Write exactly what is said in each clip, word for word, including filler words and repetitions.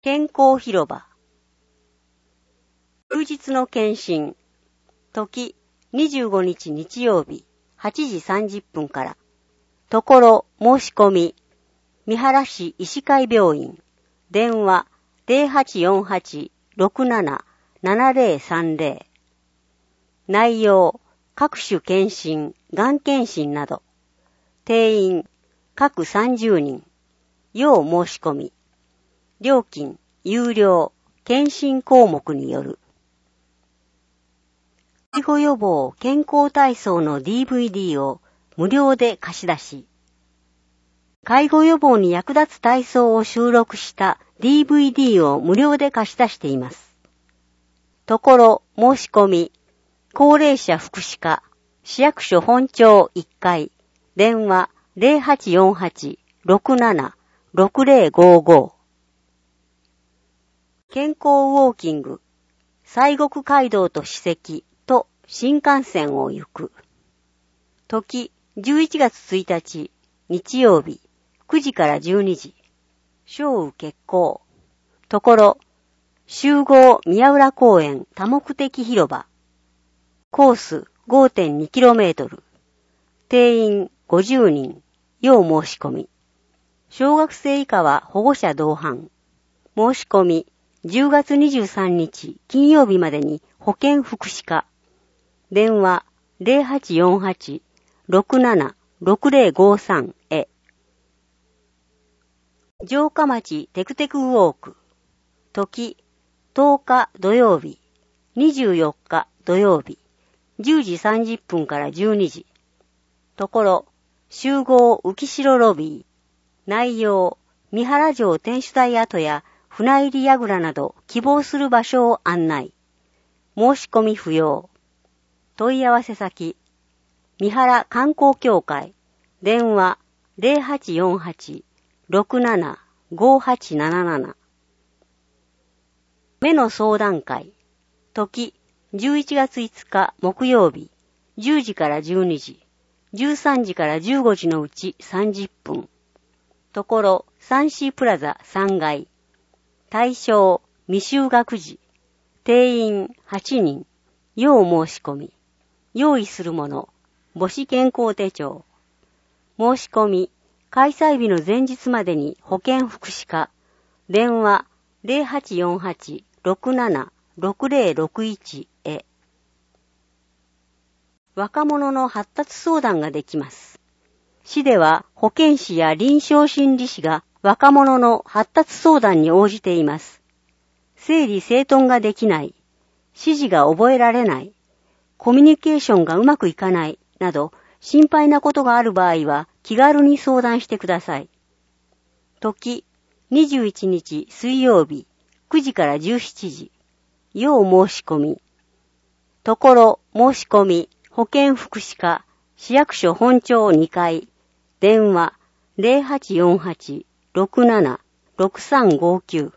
健康広場。休日の検診。時、にじゅうごにち日曜日、はちじさんじゅっぷんから。ところ、申し込み。三原市医師会病院。電話、ゼロはちよんはち ろくなな ななゼロさんゼロ。内容、各種検診、がん検診など。定員、各さんじゅうにん。要申し込み。料金、有料、検診項目による。介護予防健康体操の ディーブイディー を無料で貸し出し。介護予防に役立つ体操を収録した ディーブイディー を無料で貸し出しています。ところ、申し込み。高齢者福祉課、市役所本町いっかい、電話ゼロはちよんはち ろくなな ろくゼロごご。健康ウォーキング、西国街道と史跡と新幹線を行く。時、じゅういちがつついたち、日曜日、くじからじゅうにじ。小雨決行。ところ、集合宮浦公園多目的広場。コース ごてんにキロメートル。定員ごじゅうにん。要申し込み。小学生以下は保護者同伴。申し込み、じゅうがつにじゅうさんにち金曜日までに保健福祉課。電話ゼロはちよんはち ろくなな ろくゼロごさんへ。城下町テクテクウォーク。時、とおか土曜日、にじゅうよっか土曜日、じゅうじさんじゅっぷんからじゅうにじ。ところ、集合浮城ロビー。内容、三原城天守台跡や船入り櫓など希望する場所を案内。申し込み不要。問い合わせ先、三原観光協会。電話ゼロはちよんはち ろくなな ごはちなななな。目の相談会。時、じゅういちがついつか木曜日、じゅうじからじゅうにじ、じゅうさんじからじゅうごじのうちさんじゅっぷん。ところ、サンシープラザさんがい。対象、未就学児。定員はちにん。要申し込み。用意するもの、母子健康手帳。申し込み、開催日の前日までに保健福祉課。電話ゼロはちよんはち ろくなな ろくゼロろくいちへ。若者の発達相談ができます。市では保健師や臨床心理士が若者の発達相談に応じています。整理整頓ができない、指示が覚えられない、コミュニケーションがうまくいかないなど心配なことがある場合は気軽に相談してください。時、にじゅういちにち水曜日、くじからじゅうしちじ。要申し込み。ところ、申し込み、保健福祉課、市役所本町にかい。電話ゼロはちよんはち ろくなな ろくさんごきゅう。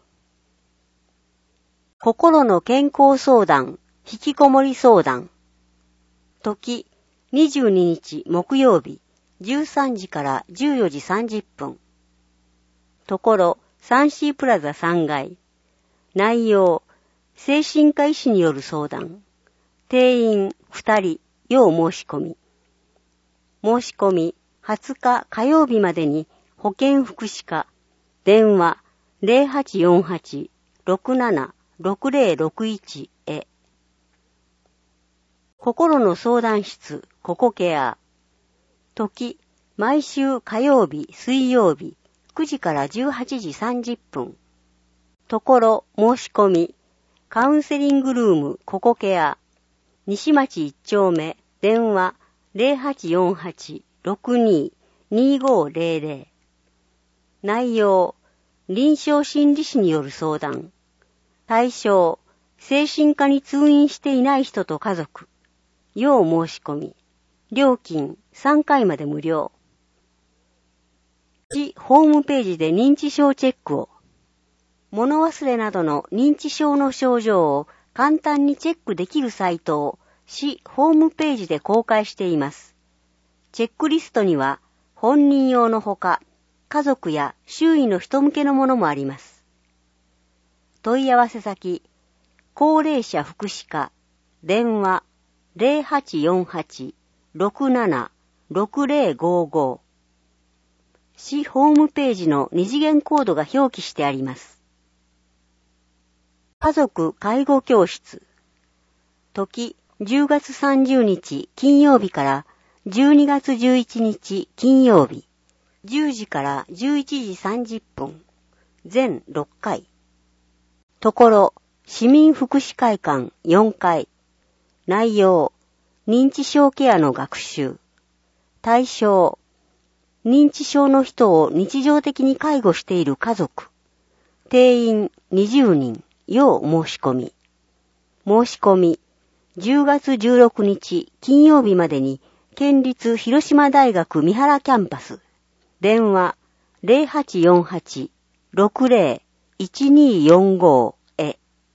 心の健康相談、引きこもり相談。時、にじゅうににち木曜日、じゅうさんじからじゅうよじさんじゅっぷん。ところ、サンシープラザさんがい。内容、精神科医師による相談。定員ふたり、要申し込み。申し込み、はつか火曜日までに保健福祉課。電話ゼロはちよんはち ろくなな ろくゼロろくいちへ。心の相談室、ココケア。時、毎週火曜日、水曜日、くじからじゅうはちじさんじゅっぷん。ところ、申し込み、カウンセリングルーム、ココケア。西町いち丁目、電話ゼロはちよんはち ろくに にごゼロゼロ。内容、臨床心理士による相談。対象、精神科に通院していない人と家族。要申し込み。料金さんかいまで無料。市ホームページで認知症チェックを。物忘れなどの認知症の症状を簡単にチェックできるサイトを市ホームページで公開しています。チェックリストには本人用のほか、家族や周囲の人向けのものもあります。 問い合わせ先、高齢者福祉課、電話 ゼロはちよんはち ろくなな ろくゼロごご。市ホームページの二次元コードが表記してあります。家族介護教室。時じゅうがつさんじゅうにち金曜日からじゅうにがつじゅういちにち金曜日。じゅうじからじゅういちじさんじゅっぷん。全ろっかい。ところ、市民福祉会館よんかい。内容、認知症ケアの学習。対象、認知症の人を日常的に介護している家族。定員にじゅうにん、要申し込み。申し込み、じゅうがつじゅうろくにち金曜日までに、県立広島大学三原キャンパス。電話ゼロはちよんはち ろくゼロ いちによんご へ。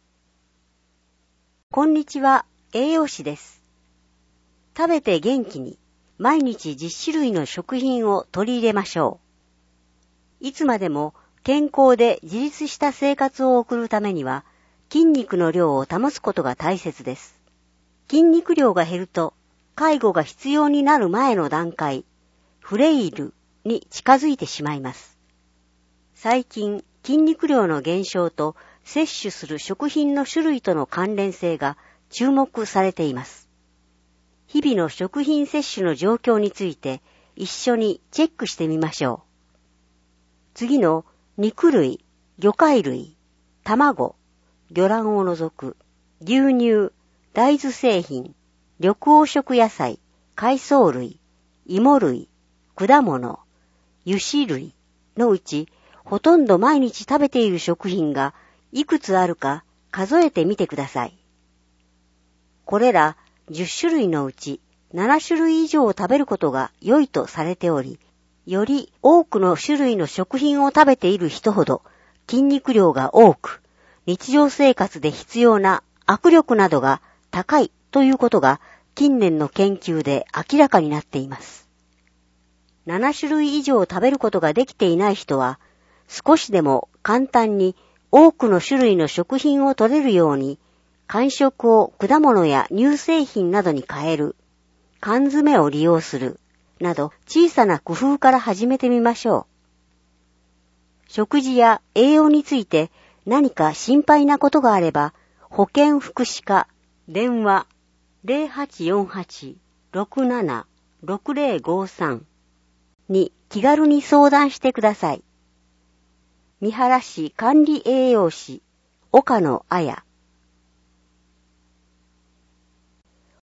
こんにちは、栄養士です。食べて元気に、毎日じゅっしゅるいの食品を取り入れましょう。いつまでも健康で自立した生活を送るためには、筋肉の量を保つことが大切です。筋肉量が減ると、介護が必要になる前の段階、フレイルに近づいてしまいます。最近、筋肉量の減少と摂取する食品の種類との関連性が注目されています。日々の食品摂取の状況について一緒にチェックしてみましょう。次の肉類、魚介類、卵、魚卵を除く、牛乳、大豆製品、緑黄色野菜、海藻類、芋類、果物、油脂類のうちほとんど毎日食べている食品がいくつあるか数えてみてください。これらじゅっしゅるいのうちななしゅるい以上を食べることが良いとされており、より多くの種類の食品を食べている人ほど筋肉量が多く、日常生活で必要な握力などが高いということが近年の研究で明らかになっています。ななしゅるい以上食べることができていない人は、少しでも簡単に多くの種類の食品を取れるように、間食を果物や乳製品などに変える、缶詰を利用する、など小さな工夫から始めてみましょう。食事や栄養について何か心配なことがあれば、保健福祉課、電話ゼロはちよんはち ろくなな ろくゼロごさんに気軽に相談してください。三原市管理栄養士、岡野彩。